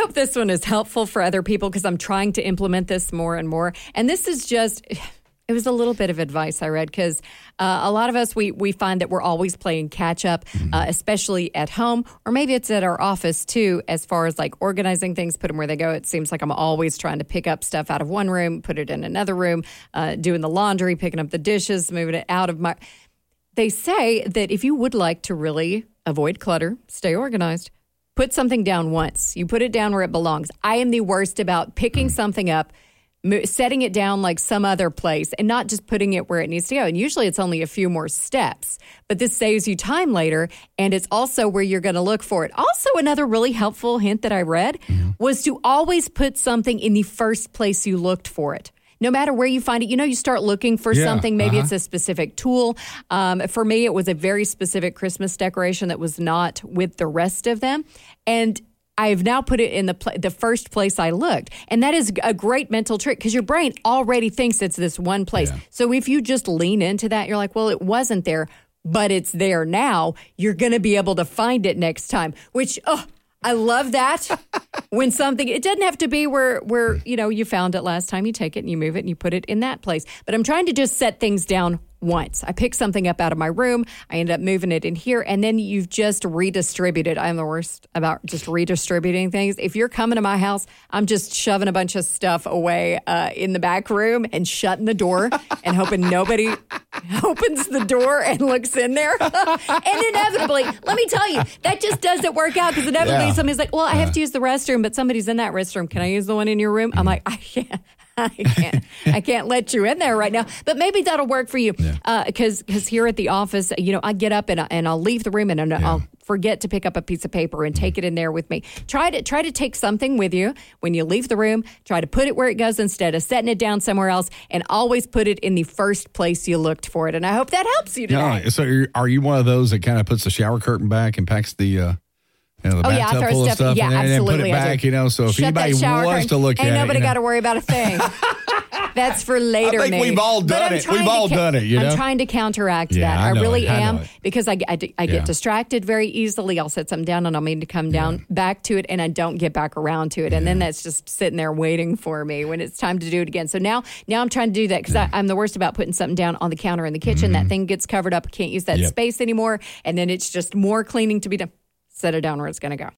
hope this one is helpful for other people because I'm trying to implement this more and more. And this is just... It was a little bit of advice I read because a lot of us, we find that we're always playing catch up, especially at home, or maybe it's at our office too, as far as like organizing things, put them where they go. It seems like I'm always trying to pick up stuff out of one room, put it in another room, doing the laundry, picking up the dishes, moving it out of my... They say that if you would like to really avoid clutter, stay organized, put something down once. You put it down where it belongs. I am the worst about picking something up, setting it down like some other place and not just putting it where it needs to go. And usually it's only a few more steps, but this saves you time later. And it's also where you're going to look for it. Also, another really helpful hint that I read was to always put something in the first place you looked for it. No matter where you find it, you start looking for something. Maybe it's a specific tool. For me, it was a very specific Christmas decoration that was not with the rest of them. And I've now put it in the first place I looked. And that is a great mental trick because your brain already thinks it's this one place. Yeah. So if you just lean into that, you're like, well, it wasn't there, but it's there now. You're going to be able to find it next time, which, I love that. When something, it doesn't have to be where you found it last time. You take it and you move it and you put it in that place. But I'm trying to just set things down once. I pick something up out of my room. I end up moving it in here, and then you've just redistributed. I'm the worst about just redistributing things. If you're coming to my house, I'm just shoving a bunch of stuff away in the back room and shutting the door and hoping nobody opens the door and looks in there. And inevitably, let me tell you, that just doesn't work out because inevitably somebody's like, well, I have to use the restroom, but somebody's in that restroom. Can I use the one in your room? I'm like, I can't. I can't let you in there right now. But maybe that'll work for you. Because here at the office, I get up and I'll leave the room and I'll forget to pick up a piece of paper and take it in there with me. Try to take something with you when you leave the room. Try to put it where it goes instead of setting it down somewhere else, and always put it in the first place you looked for it. And I hope that helps you today. Yeah, so are you one of those that kind of puts the shower curtain back and packs the bathtub full of stuff in there and then put it back, so if anybody wants to look at it. Ain't nobody got to worry about a thing. That's for later, I think we've all done it. We've all done it, I'm trying to counteract that. I really am because I get distracted very easily. I'll set something down and I'll mean to come down back to it and I don't get back around to it. And then that's just sitting there waiting for me when it's time to do it again. So now I'm trying to do that because I'm the worst about putting something down on the counter in the kitchen. That thing gets covered up. I can't use that space anymore. And then it's just more cleaning to be done. Set it down where it's going to go.